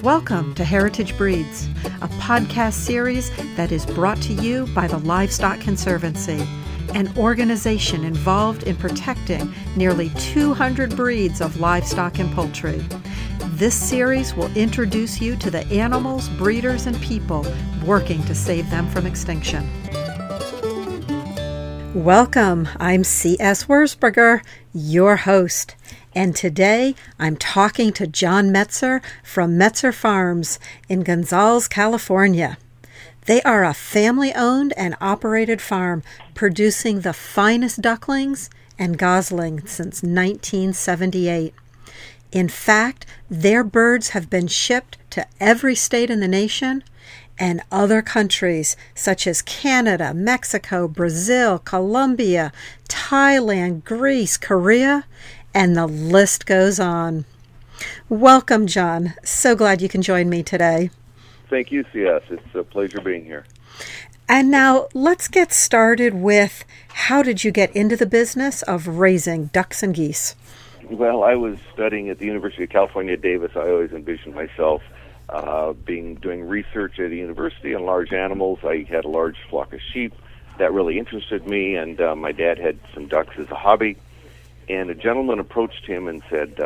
Welcome to Heritage Breeds, a podcast series that is brought to you by the Livestock Conservancy, an organization involved in protecting nearly 200 breeds of livestock and poultry. This series will introduce you to the animals, breeders, and people working to save them from extinction. Welcome, I'm C.S. Wurzberger, your host, and today I'm talking to John Metzer from Metzer Farms in Gonzales, California. They are a family-owned and operated farm producing the finest ducklings and goslings since 1978. In fact, their birds have been shipped to every state in the nation and other countries such as Canada, Mexico, Brazil, Colombia, Thailand, Greece, Korea, and the list goes on. Welcome, John. So glad you can join me today. Thank you, CS. It's a pleasure being here. And now let's get started with, how did you get into the business of raising ducks and geese? Well, I was studying at the University of California, Davis. I always envisioned myself doing research at a university on large animals. I had a large flock of sheep that really interested me, and my dad had some ducks as a hobby. And a gentleman approached him and said,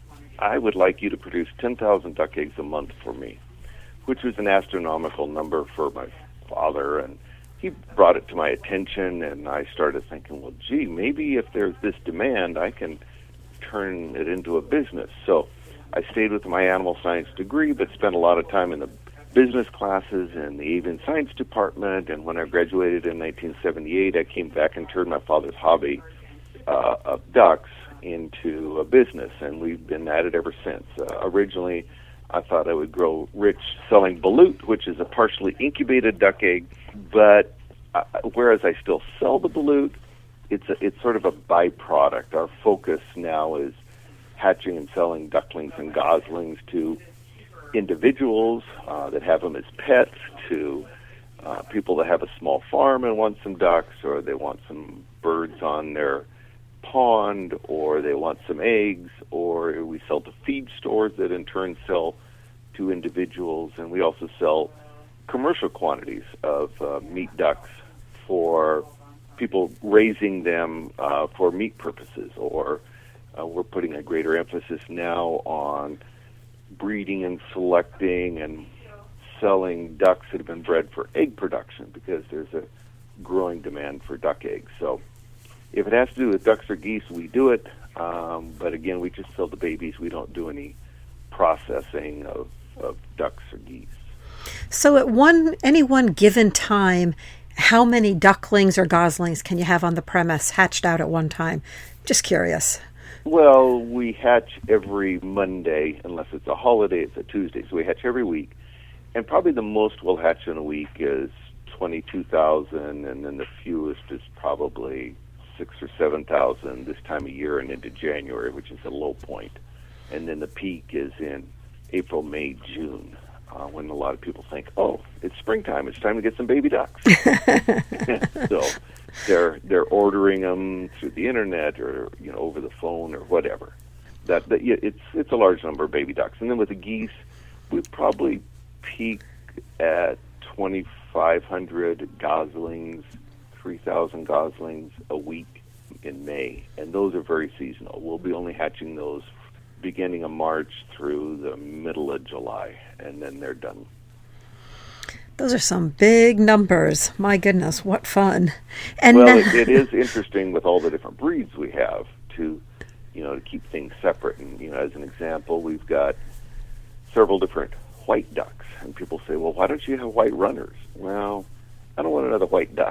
I would like you to produce 10,000 duck eggs a month for me, which was an astronomical number for my father. And he brought it to my attention, and I started thinking, well, gee, maybe if there's this demand, I can turn it into a business. So I stayed with my animal science degree, but spent a lot of time in the business classes in the avian science department. And when I graduated in 1978, I came back and turned my father's hobby of ducks into a business, and we've been at it ever since. Originally, I thought I would grow rich selling balut, which is a partially incubated duck egg, but whereas I still sell the balut, it's sort of a byproduct. Our focus now is hatching and selling ducklings and goslings to individuals that have them as pets, to people that have a small farm and want some ducks, or they want some birds on their pond, or they want some eggs, or we sell to feed stores that in turn sell to individuals, and we also sell commercial quantities of meat ducks for people raising them for meat purposes, or we're putting a greater emphasis now on breeding and selecting and selling ducks that have been bred for egg production, because there's a growing demand for duck eggs. So if it has to do with ducks or geese, we do it. But again, we just sell the babies. We don't do any processing of ducks or geese. So at any one given time, how many ducklings or goslings can you have on the premise hatched out at one time? Just curious. Well, we hatch every Monday, unless it's a holiday, it's a Tuesday. So we hatch every week. And probably the most we'll hatch in a week is 22,000, and then the fewest is probably 6,000 or 7,000 this time of year and into January, which is a low point. And then the peak is in April, May, June, when a lot of people think, oh, it's springtime, it's time to get some baby ducks. So they're ordering them through the internet, or over the phone, or whatever. It's a large number of baby ducks. And then with the geese, we probably peak at 2,500 goslings, 3,000 goslings a week in May, and those are very seasonal. We'll be only hatching those beginning of March through the middle of July, and then they're done. Those are some big numbers. My goodness, what fun. And well, it is interesting with all the different breeds we have to keep things separate. And, as an example, we've got several different white ducks, and people say, well, why don't you have white runners? Well, I don't want another white duck.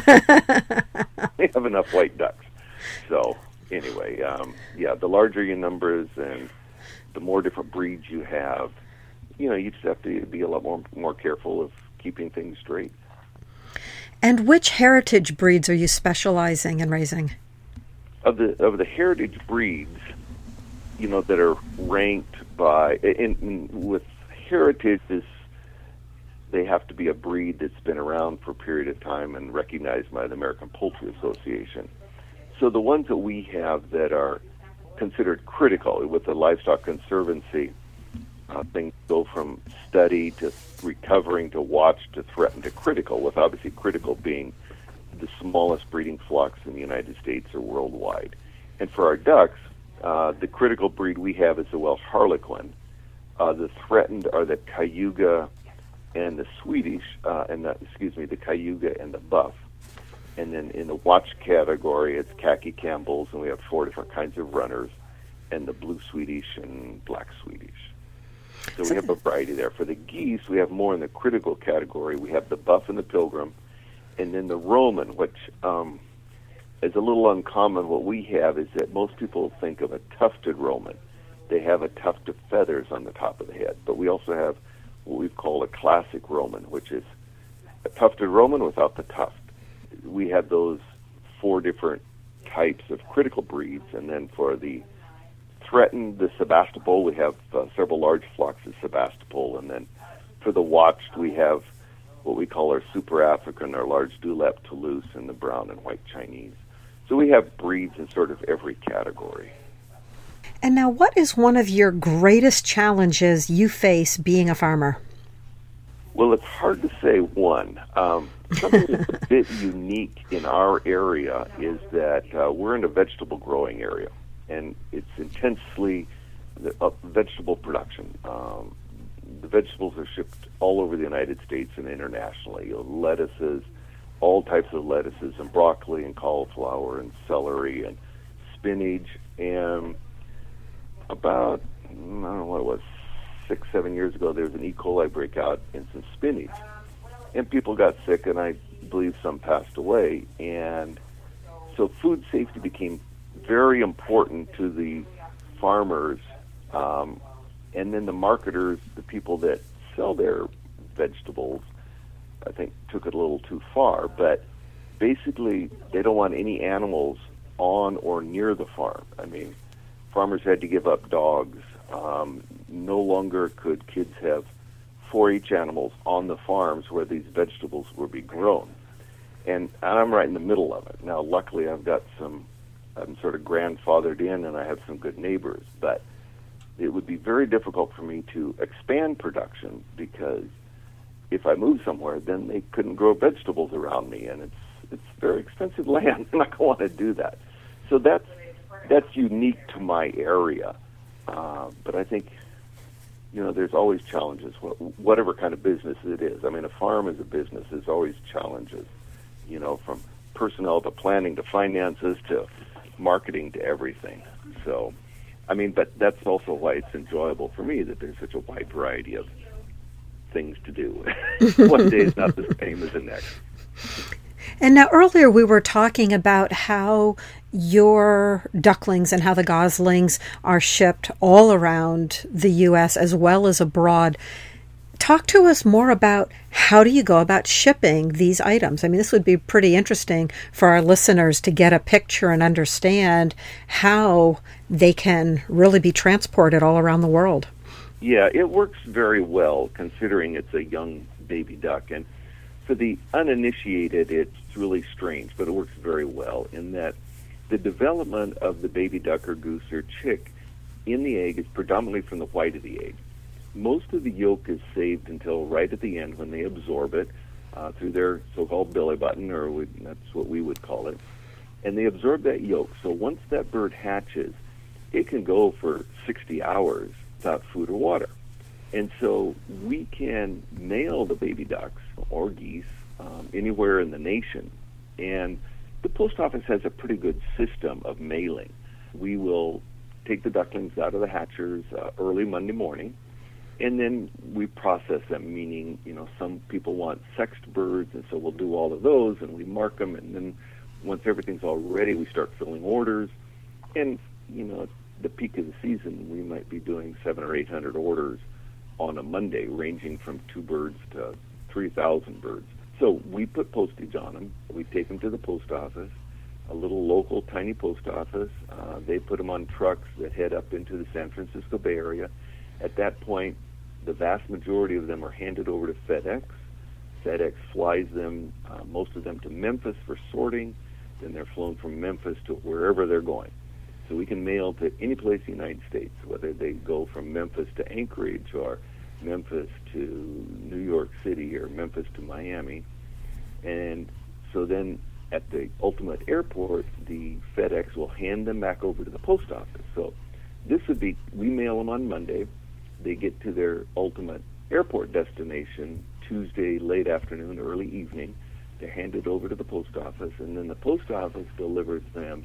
We have enough white ducks. So anyway, the larger your numbers and the more different breeds you have, you just have to be a lot more careful of keeping things straight. And which heritage breeds are you specializing in raising? Of the heritage breeds, that are ranked by with heritage is, they have to be a breed that's been around for a period of time and recognized by the American Poultry Association. So the ones that we have that are considered critical with the Livestock Conservancy Things go from study to recovering to watch to threatened to critical, with obviously critical being the smallest breeding flocks in the United States or worldwide. And for our ducks, the critical breed we have is the Welsh Harlequin. The threatened are the Cayuga and the Swedish, the Cayuga and the Buff. And then in the watch category, it's Khaki Campbells, and we have 4 different kinds of runners, and the Blue Swedish and Black Swedish. So we have a variety there. For the geese, we have more in the critical category. We have the Buff and the Pilgrim, and then the Roman, which is a little uncommon. What we have is that most people think of a tufted Roman. They have a tuft of feathers on the top of the head. But we also have what we call a classic Roman, which is a tufted Roman without the tuft. We have those 4 different types of critical breeds, and then for the threatened, the Sebastopol, we have several large flocks of Sebastopol, and then for the watched, we have what we call our Super African, our large Dewlap Toulouse, and the brown and white Chinese. So we have breeds in sort of every category. And now, what is one of your greatest challenges you face being a farmer? Well, it's hard to say one. Something that's a bit unique in our area is that we're in a vegetable growing area, and it's intensely vegetable production. The vegetables are shipped all over the United States and internationally. Lettuces, all types of lettuces, and broccoli and cauliflower and celery and spinach. And about, I don't know what it was, 6-7 years ago, there was an E. coli breakout in some spinach. And people got sick, and I believe some passed away. And so food safety became very important to the farmers, and then the marketers, the people that sell their vegetables, I think took it a little too far. But basically, they don't want any animals on or near the farm. I mean, farmers had to give up dogs. No longer could kids have 4-H animals on the farms where these vegetables were being grown. And I'm right in the middle of it. Now, luckily, I'm sort of grandfathered in, and I have some good neighbors. But it would be very difficult for me to expand production, because if I moved somewhere, then they couldn't grow vegetables around me, and it's very expensive land. I'm not going to want to do that. So that's unique to my area. But I think, there's always challenges, whatever kind of business it is. I mean, a farm is a business. There's always challenges, from personnel to planning to finances to marketing to everything. So, I mean, but that's also why it's enjoyable for me that there's such a wide variety of things to do. One day is not the same as the next. And now earlier we were talking about how your ducklings and how the goslings are shipped all around the U.S. as well as abroad. Talk to us more about how do you go about shipping these items? I mean, this would be pretty interesting for our listeners to get a picture and understand how they can really be transported all around the world. Yeah, it works very well considering it's a young baby duck. And for the uninitiated, it's really strange, but it works very well in that the development of the baby duck or goose or chick in the egg is predominantly from the white of the egg. Most of the yolk is saved until right at the end when they absorb it through their so-called belly button, or that's what we would call it. And they absorb that yolk. So once that bird hatches, it can go for 60 hours without food or water. And so we can mail the baby ducks or geese anywhere in the nation. And the post office has a pretty good system of mailing. We will take the ducklings out of the hatchers early Monday morning, and then we process them, meaning, some people want sexed birds, and so we'll do all of those, and we mark them, and then once everything's all ready, we start filling orders. And, at the peak of the season, we might be doing 700 or 800 orders on a Monday, ranging from 2 birds to 3,000 birds. So we put postage on them. We take them to the post office, a little local tiny post office. They put them on trucks that head up into the San Francisco Bay Area. At that point, the vast majority of them are handed over to FedEx. FedEx flies them, most of them, to Memphis for sorting. Then they're flown from Memphis to wherever they're going. So we can mail to any place in the United States, whether they go from Memphis to Anchorage or Memphis to New York City or Memphis to Miami. And so then at the ultimate airport, the FedEx will hand them back over to the post office. So this would be, we mail them on Monday. They get to their ultimate airport destination Tuesday late afternoon, early evening. They're handed over to the post office, and then the post office delivers them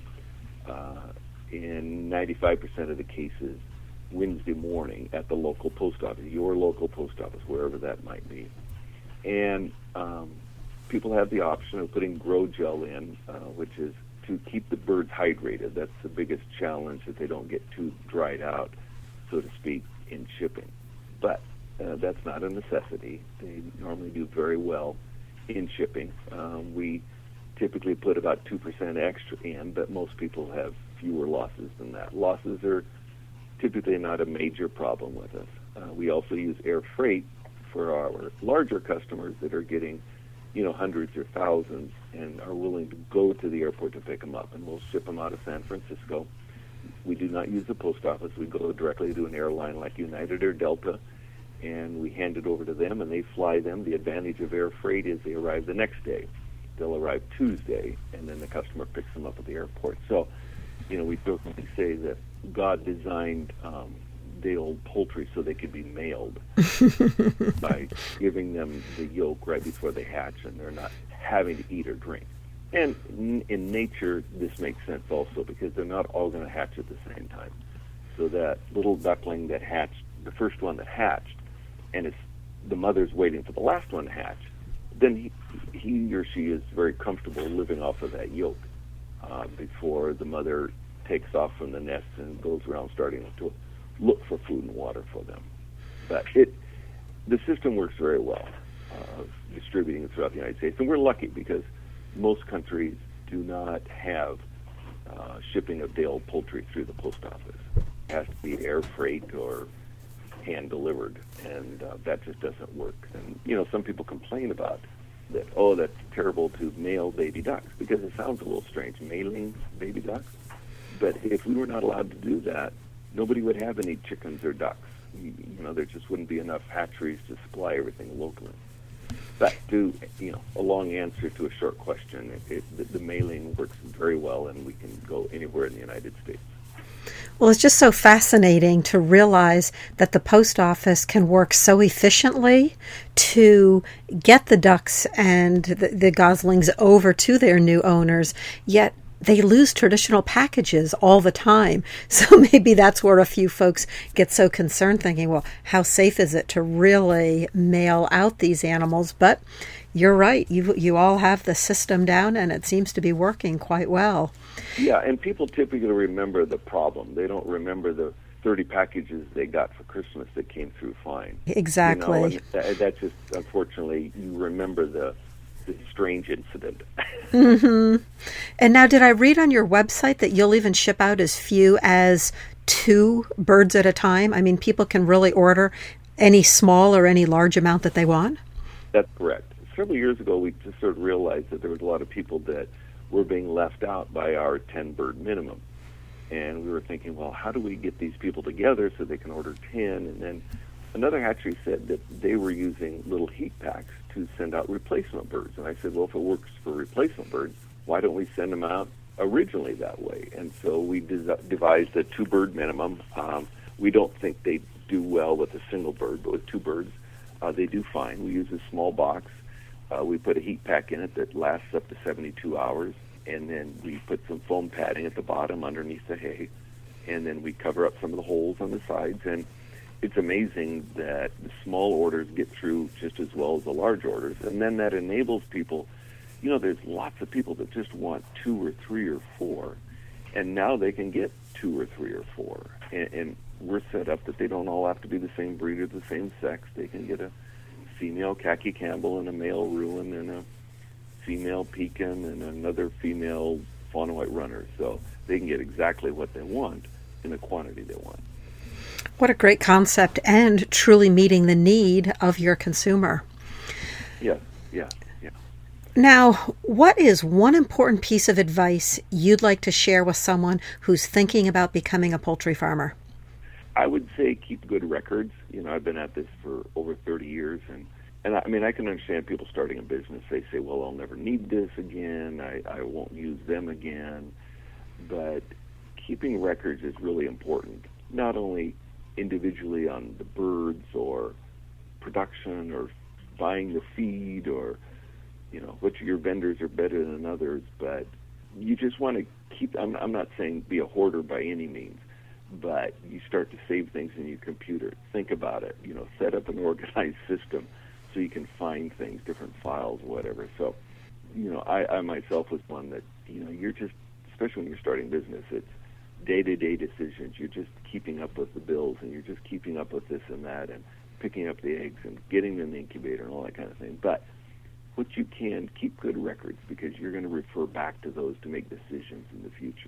in 95% of the cases Wednesday morning at the local post office, your local post office, wherever that might be. And people have the option of putting grow gel in, which is to keep the birds hydrated. That's the biggest challenge, that they don't get too dried out, so to speak, in shipping. But that's not a necessity. They normally do very well in shipping. We typically put about 2% extra in, but most people have fewer losses than that. Losses are typically not a major problem with us. We also use air freight for our larger customers that are getting, hundreds or thousands and are willing to go to the airport to pick them up, and we'll ship them out of San Francisco. We do not use the post office. We go directly to an airline like United or Delta, and we hand it over to them, and they fly them. The advantage of air freight is they arrive the next day. They'll arrive Tuesday, and then the customer picks them up at the airport. So, we jokingly say that God designed day-old poultry so they could be mailed by giving them the yolk right before they hatch, and they're not having to eat or drink. And in nature, this makes sense also, because they're not all going to hatch at the same time. So that little duckling that hatched, the first one that hatched, and the mother's waiting for the last one to hatch, then he or she is very comfortable living off of that yolk before the mother takes off from the nest and goes around starting to look for food and water for them. But the system works very well, distributing it throughout the United States. And we're lucky because most countries do not have shipping of day-old poultry through the post office. It has to be air freight or hand-delivered, and that just doesn't work. And, some people complain about that, that's terrible to mail baby ducks, because it sounds a little strange, mailing baby ducks. But if we were not allowed to do that, nobody would have any chickens or ducks. There just wouldn't be enough hatcheries to supply everything locally. But a long answer to a short question, the mailing works very well, and we can go anywhere in the United States. Well, it's just so fascinating to realize that the post office can work so efficiently to get the ducks and the goslings over to their new owners, yet they lose traditional packages all the time. So maybe that's where a few folks get so concerned, thinking, well, how safe is it to really mail out these animals? But you're right. You all have the system down, and it seems to be working quite well. Yeah, and people typically remember the problem. They don't remember the 30 packages they got for Christmas that came through fine. Exactly. That just, unfortunately, you remember the strange incident. Mm-hmm. And now, did I read on your website that you'll even ship out as few as 2 birds at a time? I mean, people can really order any small or any large amount that they want? That's correct. Several years ago, we just sort of realized that there was a lot of people that were being left out by our 10-bird minimum. And we were thinking, well, how do we get these people together so they can order 10? And then another hatchery said that they were using little heat packs to send out replacement birds. And I said, well, if it works for replacement birds, why don't we send them out originally that way? And so we devised a 2-bird minimum. We don't think they do well with a single bird, but with 2 birds, they do fine. We use a small box. We put a heat pack in it that lasts up to 72 hours, and then we put some foam padding at the bottom underneath the hay, and then we cover up some of the holes on the sides. And it's amazing that the small orders get through just as well as the large orders, and then that enables people. There's lots of people that just want 2 or 3 or 4, and now they can get 2 or 3 or 4. And we're set up that they don't all have to be the same breed or the same sex. They can get a female Khaki Campbell and a male Rouen and a female Pekin and another female Fawn White Runner. So they can get exactly what they want in the quantity they want. What a great concept, and truly meeting the need of your consumer. Yeah. Now, what is one important piece of advice you'd like to share with someone who's thinking about becoming a poultry farmer? I would say keep good records. I've been at this for over 30 years, and I mean, I can understand people starting a business. They say, well, I'll never need this again. I won't use them again. But keeping records is really important, not only individually on the birds or production or buying the feed or, which of your vendors are better than others, but you just want to keep, I'm not saying be a hoarder by any means, but you start to save things in your computer. Think about it, set up an organized system so you can find things, different files, whatever. So, I myself was one that, you're just, especially when you're starting business, it's day-to-day decisions. You're just keeping up with the bills, and you're just keeping up with this and that, and picking up the eggs and getting them in the incubator and all that kind of thing. But what you can, keep good records, because you're going to refer back to those to make decisions in the future.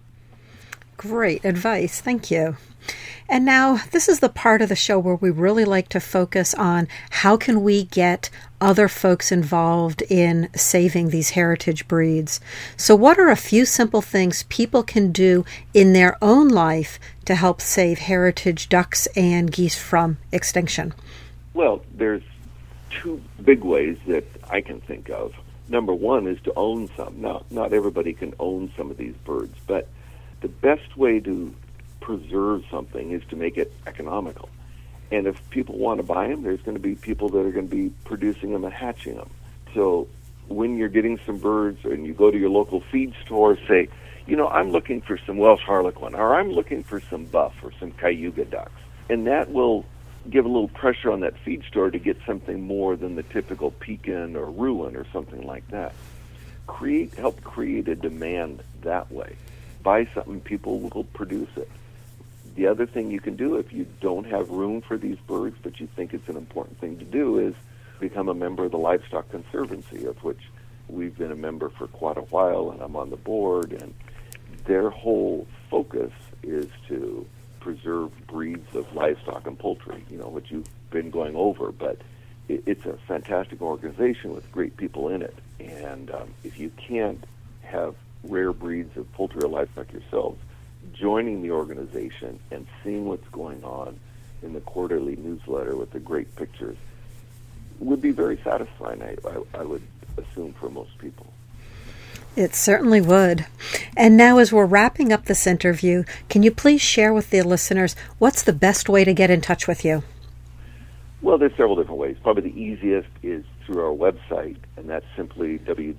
Great advice. Thank you. And now this is the part of the show where we really like to focus on how can we get other folks involved in saving these heritage breeds. So what are a few simple things people can do in their own life to help save heritage ducks and geese from extinction? Well, there's two big ways that I can think of. Number one is to own some. Now, not everybody can own some of these birds, but the best way to preserve something is to make it economical. And if people want to buy them, there's going to be people that are going to be producing them and hatching them. So when you're getting some birds and you go to your local feed store, say, I'm looking for some Welsh Harlequin, or I'm looking for some buff or some Cayuga ducks. And that will give a little pressure on that feed store to get something more than the typical Pekin or Rouen or something like that. Help create a demand that way. Buy something, people will produce it. The other thing you can do if you don't have room for these birds, but you think it's an important thing to do, is become a member of the Livestock Conservancy, of which we've been a member for quite a while, and I'm on the board, and their whole focus is to preserve breeds of livestock and poultry, which you've been going over, but it's a fantastic organization with great people in it. And if you can't have rare breeds of poultry or livestock yourselves, joining the organization and seeing what's going on in the quarterly newsletter with the great pictures would be very satisfying, I would assume, for most people. It certainly would. And now, as we're wrapping up this interview, can you please share with the listeners what's the best way to get in touch with you? Well, there's several different ways. Probably the easiest is through our website, and that's simply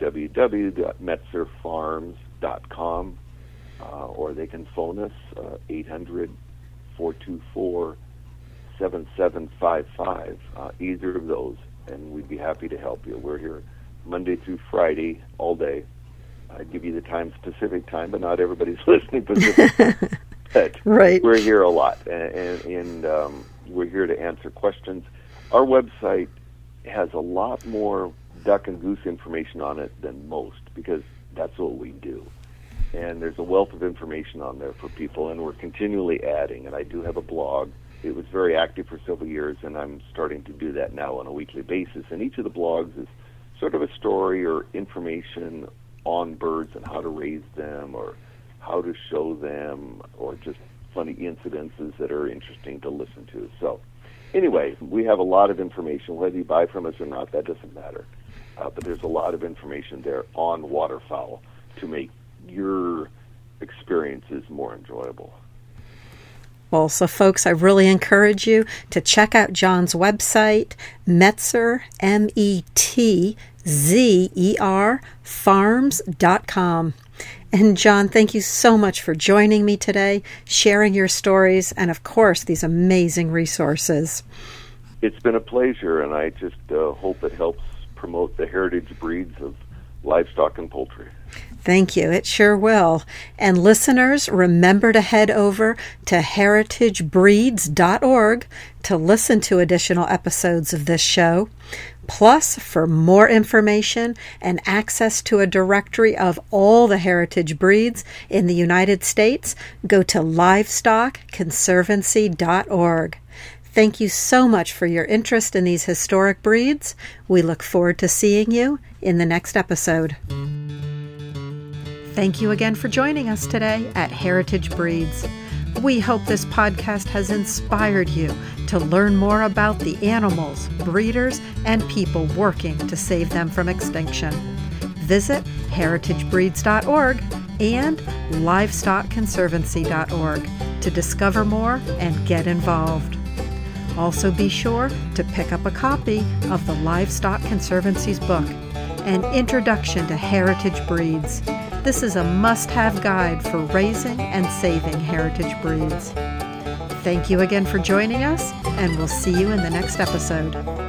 www.metzerfarms.com, or they can phone us, 800-424-7755, either of those, and we'd be happy to help you. We're here Monday through Friday, all day. I'd give you the Pacific time, but not everybody's listening Pacific. But right. We're here a lot, and we're here to answer questions. Our website has a lot more duck and goose information on it than most, because that's what we do. And there's a wealth of information on there for people, and we're continually adding. And I do have a blog. It was very active for several years, and I'm starting to do that now on a weekly basis. And each of the blogs is sort of a story or information on birds and how to raise them or how to show them, or just funny incidences that are interesting to listen to. So anyway, we have a lot of information. Whether you buy from us or not, that doesn't matter. But there's a lot of information there on waterfowl to make your experiences more enjoyable. Well, so folks, I really encourage you to check out John's website, Metzer, METZER, farms.com. And John, thank you so much for joining me today, sharing your stories, and of course, these amazing resources. It's been a pleasure, and I just hope it helps promote the heritage breeds of livestock and poultry. Thank you. It sure will. And listeners, remember to head over to heritagebreeds.org to listen to additional episodes of this show. Plus, for more information and access to a directory of all the heritage breeds in the United States, go to livestockconservancy.org. Thank you so much for your interest in these historic breeds. We look forward to seeing you in the next episode. Thank you again for joining us today at Heritage Breeds. We hope this podcast has inspired you to learn more about the animals, breeders, and people working to save them from extinction. Visit heritagebreeds.org and livestockconservancy.org to discover more and get involved. Also be sure to pick up a copy of the Livestock Conservancy's book, An Introduction to Heritage Breeds. This is a must-have guide for raising and saving heritage breeds. Thank you again for joining us, and we'll see you in the next episode.